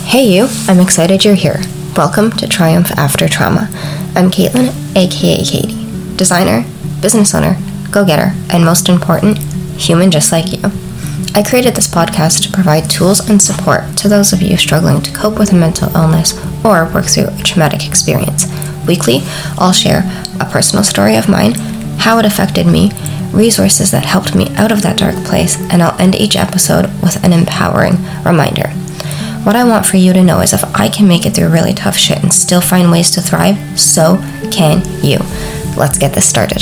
Hey you, I'm excited you're here. Welcome to Triumph After Trauma. I'm Caitlin, aka Katie, designer, business owner, go-getter, and most important, human just like you. I created this podcast to provide tools and support to those of you struggling to cope with a mental illness or work through a traumatic experience. Weekly, I'll share a personal story of mine, how it affected me, resources that helped me out of that dark place, and I'll end each episode with an empowering reminder. What I want for you to know is if I can make it through really tough shit and still find ways to thrive, so can you. Let's get this started.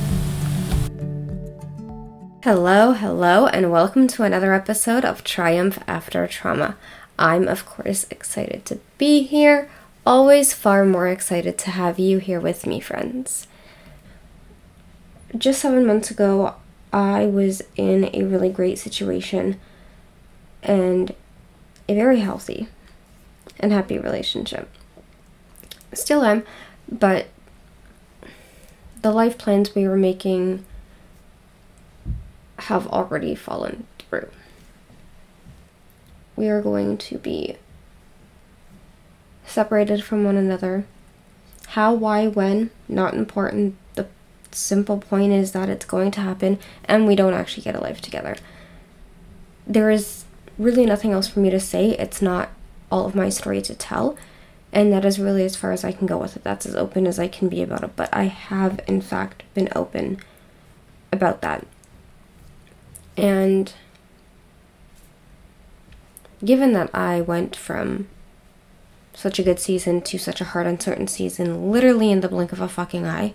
Hello, and welcome to another episode of Triumph After Trauma. I'm, of course, excited to be here. Always far more excited to have you here with me, friends. Just 7 months ago, I was in a really great situation and a very healthy and happy relationship. Still am, but the life plans we were making have already fallen through. We are going to be separated from one another. How, why, when, not important. The simple point is that it's going to happen and we don't actually get a life together. There is really nothing else for me to say. It's not all of my story to tell, and that is really as far as I can go with it. That's as open as I can be about it, but I have in fact been open about that. And given that I went from such a good season to such a hard, uncertain season, literally in the blink of a fucking eye,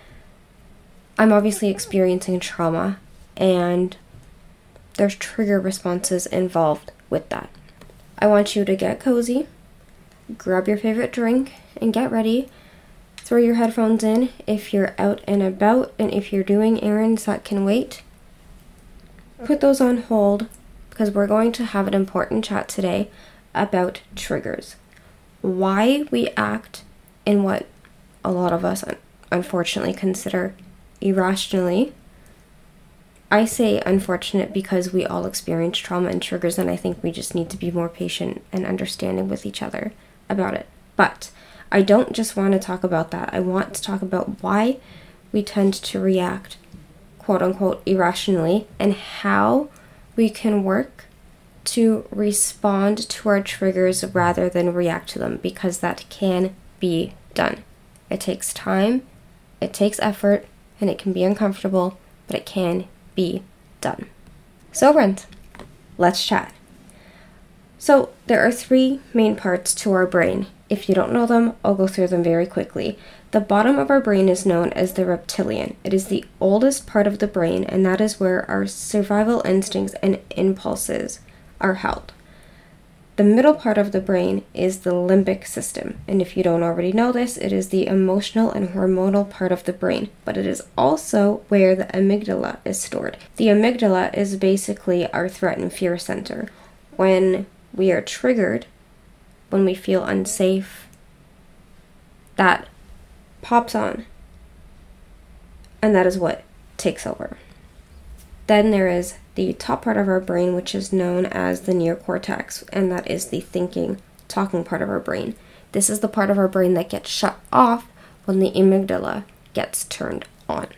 I'm obviously experiencing trauma, and there's trigger responses involved with that. I want you to get cozy, grab your favorite drink, and get ready. Throw your headphones in if you're out and about, and if you're doing errands that can wait, put those on hold, because we're going to have an important chat today about triggers. Why we act in what a lot of us unfortunately consider irrationally. I say unfortunate because we all experience trauma and triggers, and I think we just need to be more patient and understanding with each other about it. But I don't just want to talk about that. I want to talk about why we tend to react, quote unquote, irrationally, and how we can work to respond to our triggers rather than react to them, because that can be done. It takes time, it takes effort, and it can be uncomfortable, but it can be done. So friends, let's chat. So there are three main parts to our brain. If you don't know them, I'll go through them very quickly. The bottom of our brain is known as the reptilian. It is the oldest part of the brain, and that is where our survival instincts and impulses are held. The middle part of the brain is the limbic system, and if you don't already know this, it is the emotional and hormonal part of the brain, but it is also where the amygdala is stored. The amygdala is basically our threat and fear center. When we are triggered, when we feel unsafe, that pops on, and that is what takes over. Then there is the top part of our brain, which is known as the neocortex, and that is the thinking, talking part of our brain. This is the part of our brain that gets shut off when the amygdala gets turned on.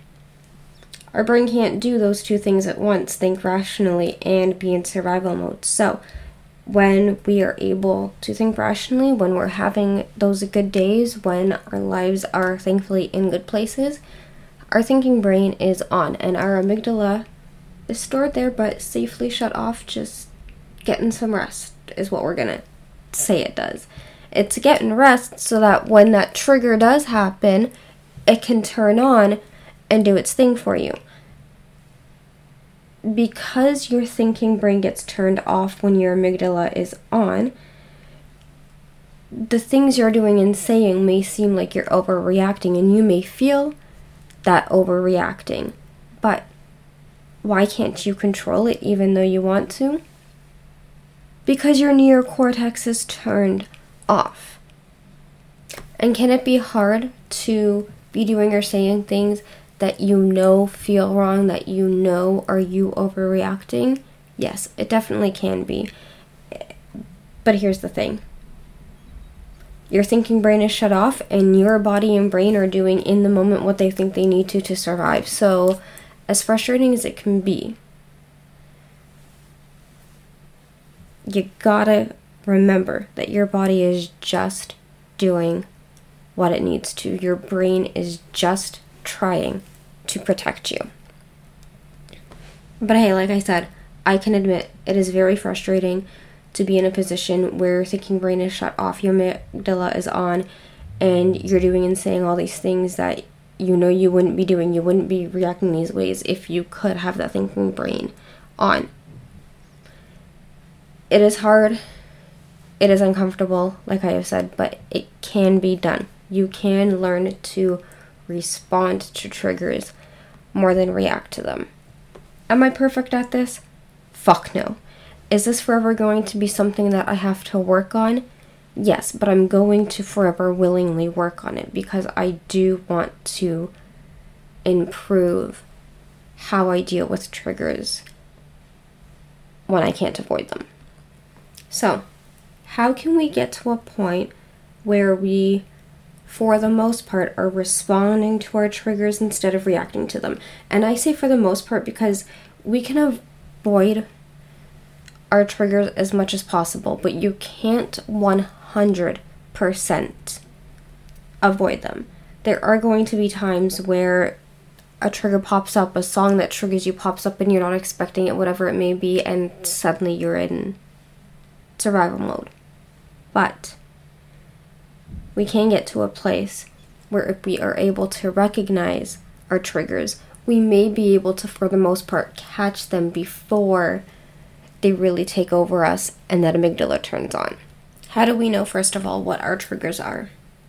Our brain can't do those two things at once, think rationally and be in survival mode. So when we are able to think rationally, when we're having those good days, when our lives are thankfully in good places, our thinking brain is on, and our amygdala is stored there but safely shut off, just getting some rest is what we're gonna say it does. It's getting rest so that when that trigger does happen, it can turn on and do its thing for you. Because your thinking brain gets turned off when your amygdala is on, the things you're doing and saying may seem like you're overreacting, and you may feel that overreacting, but why can't you control it even though you want to? Because your neocortex is turned off. And can it be hard to be doing or saying things that you know feel wrong, that you know are you overreacting? Yes, it definitely can be. But here's the thing. Your thinking brain is shut off, and your body and brain are doing in the moment what they think they need to survive. So, as frustrating as it can be, you gotta remember that your body is just doing what it needs to. Your brain is just trying to protect you. But hey, like I said, I can admit it is very frustrating to be in a position where your thinking brain is shut off, your amygdala is on, and you're doing and saying all these things that you know you wouldn't be doing. You wouldn't be reacting these ways if you could have that thinking brain on. It is hard. It is uncomfortable, like I have said, but it can be done. You can learn to respond to triggers more than react to them. Am I perfect at this? Fuck no. Is this forever going to be something that I have to work on? Yes, but I'm going to forever willingly work on it because I do want to improve how I deal with triggers when I can't avoid them. So, how can we get to a point where we, for the most part, are responding to our triggers instead of reacting to them? And I say for the most part because we can avoid our triggers as much as possible, but you can't 100% avoid them. There are going to be times where a trigger pops up, a song that triggers you pops up and you're not expecting it, whatever it may be, and suddenly you're in survival mode. But we can get to a place where if we are able to recognize our triggers, we may be able to, for the most part, catch them before they really take over us and that amygdala turns on. How do we know, first of all, what our triggers are?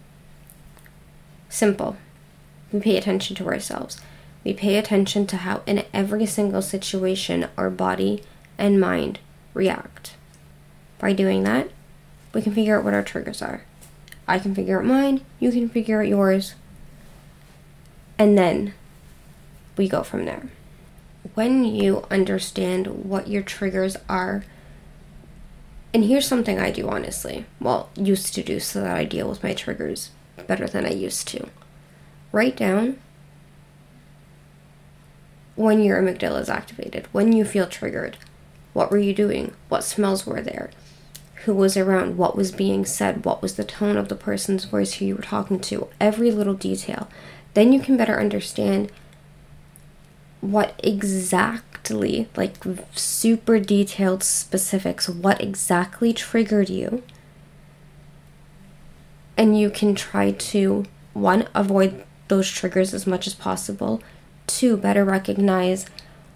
Simple. We pay attention to ourselves. We pay attention to how, in every single situation, our body and mind react. By doing that, we can figure out what our triggers are. I can figure out mine, you can figure out yours, and then we go from there. When you understand what your triggers are, and here's something I do honestly, used to do so that I deal with my triggers better than I used to. Write down when your amygdala is activated, when you feel triggered. What were you doing? What smells were there? Who was around? What was being said? What was the tone of the person's voice who you were talking to? Every little detail. Then you can better understand what exactly, like super detailed specifics, what exactly triggered you. And you can try to, 1, avoid those triggers as much as possible. 2, better recognize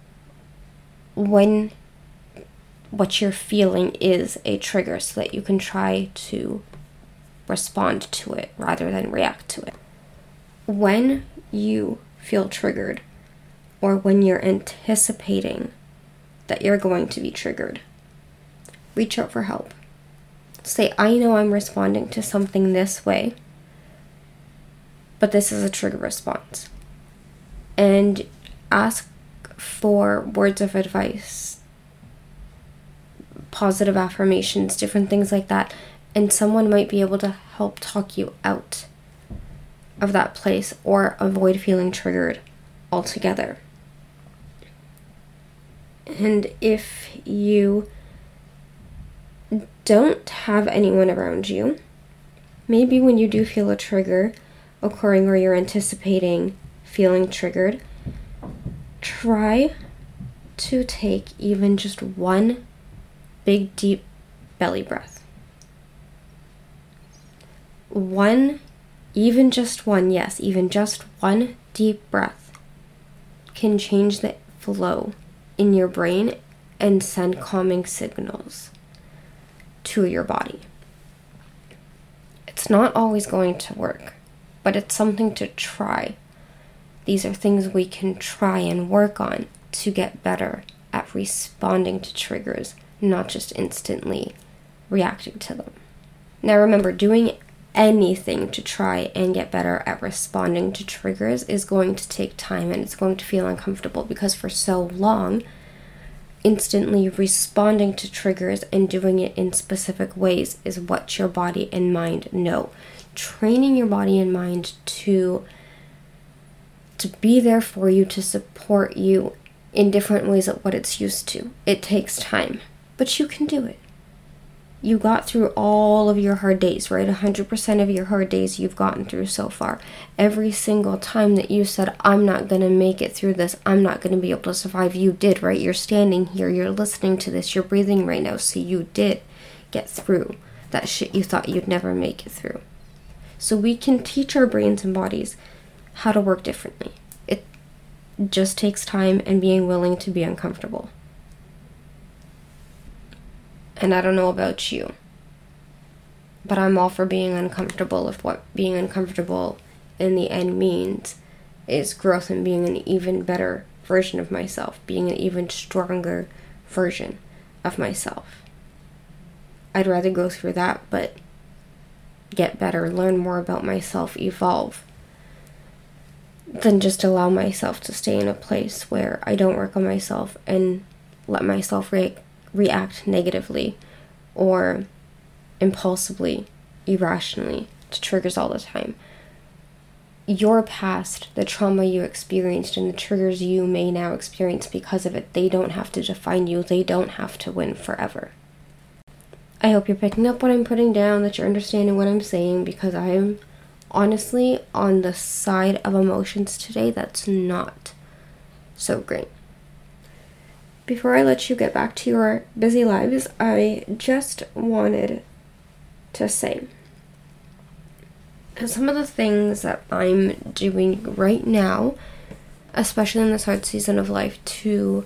when what you're feeling is a trigger so that you can try to respond to it rather than react to it. When you feel triggered, or when you're anticipating that you're going to be triggered, reach out for help. Say, I know I'm responding to something this way, but this is a trigger response. And ask for words of advice, positive affirmations, different things like that. And someone might be able to help talk you out of that place or avoid feeling triggered altogether. And if you don't have anyone around you, maybe when you do feel a trigger occurring or you're anticipating feeling triggered, try to take even just one big deep belly breath. Even just one deep breath can change the flow in your brain and send calming signals to your body. It's not always going to work, but it's something to try. These are things we can try and work on to get better at responding to triggers, not just instantly reacting to them. Now remember, doing anything to try and get better at responding to triggers is going to take time and it's going to feel uncomfortable because for so long instantly responding to triggers and doing it in specific ways is what your body and mind know. Training your body and mind to be there for you, to support you in different ways of what it's used to. It takes time, but you can do it. You got through all of your hard days, right? 100% of your hard days you've gotten through so far. Every single time that you said, I'm not going to make it through this, I'm not going to be able to survive, you did, right? You're standing here, you're listening to this, you're breathing right now, so you did get through that shit you thought you'd never make it through. So we can teach our brains and bodies how to work differently. It just takes time and being willing to be uncomfortable. And I don't know about you, but I'm all for being uncomfortable if what being uncomfortable in the end means is growth and being an even better version of myself, being an even stronger version of myself. I'd rather go through that, but get better, learn more about myself, evolve, than just allow myself to stay in a place where I don't work on myself and let myself react negatively or impulsively, irrationally to triggers all the time. Your past, the trauma you experienced, and the triggers you may now experience because of it, they don't have to define you. They don't have to win forever. I hope you're picking up what I'm putting down, that you're understanding what I'm saying, because I'm honestly on the side of emotions today that's not so great. Before I let you get back to your busy lives, I just wanted to say some of the things that I'm doing right now, especially in this hard season of life, to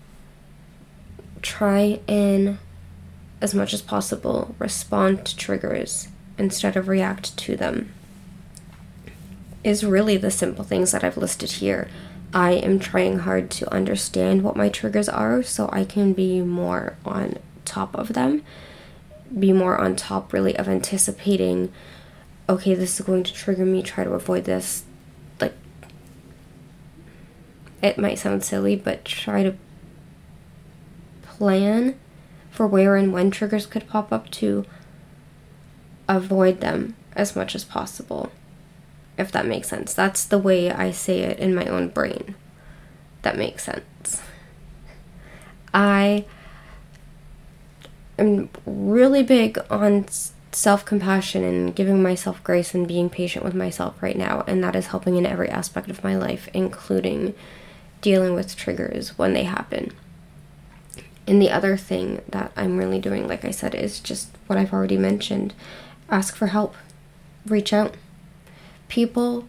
try and, as much as possible, respond to triggers instead of react to them, is really the simple things that I've listed here. I am trying hard to understand what my triggers are so I can be more on top of them, be more on top really of anticipating, okay, this is going to trigger me, try to avoid this. Like, it might sound silly, but try to plan for where and when triggers could pop up to avoid them as much as possible. If that makes sense. That's the way I say it in my own brain. That makes sense. I am really big on self-compassion and giving myself grace and being patient with myself right now, and that is helping in every aspect of my life, including dealing with triggers when they happen. And the other thing that I'm really doing, like I said, is just what I've already mentioned. Ask for help. Reach out. People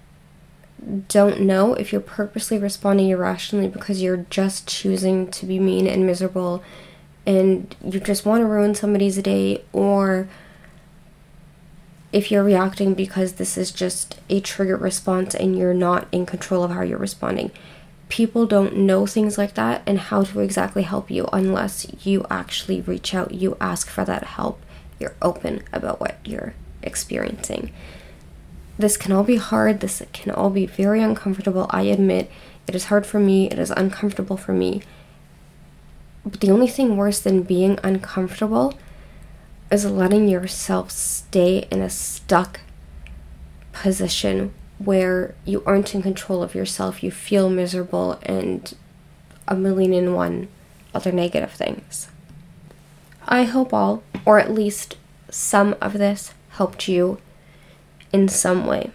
don't know if you're purposely responding irrationally because you're just choosing to be mean and miserable and you just want to ruin somebody's day, or if you're reacting because this is just a trigger response and you're not in control of how you're responding. People don't know things like that and how to exactly help you unless you actually reach out, you ask for that help, you're open about what you're experiencing. This can all be hard. This can all be very uncomfortable. I admit it is hard for me. It is uncomfortable for me. But the only thing worse than being uncomfortable is letting yourself stay in a stuck position where you aren't in control of yourself. You feel miserable and a million and one other negative things. I hope all, or at least some of this, helped you in some way.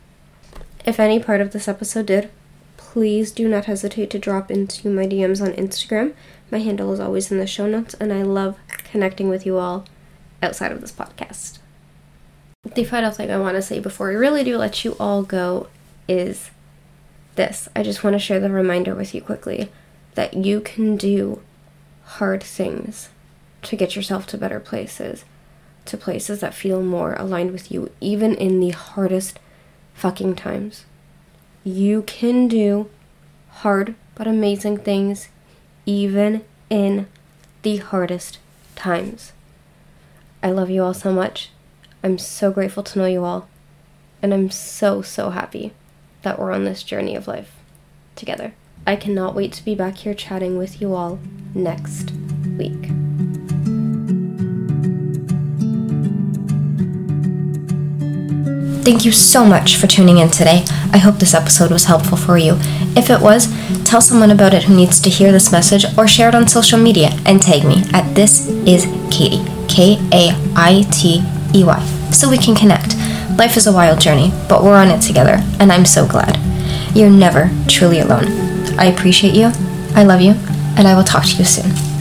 If any part of this episode did, please do not hesitate to drop into my DMs on Instagram. My handle is always in the show notes, and I love connecting with you all outside of this podcast. The final thing I want to say before I really do let you all go is this. I just want to share the reminder with you quickly that you can do hard things to get yourself to better places, to places that feel more aligned with you, even in the hardest fucking times. You can do hard but amazing things even in the hardest times. I love you all so much. I'm so grateful to know you all, and I'm so happy that we're on this journey of life together. I cannot wait to be back here chatting with you all next week. Thank you so much for tuning in today. I hope this episode was helpful for you. If it was, tell someone about it who needs to hear this message, or share it on social media and tag me at This Is Kaitey, Kaitey, so we can connect. Life is a wild journey, but we're on it together, and I'm so glad. You're never truly alone. I appreciate you, I love you, and I will talk to you soon.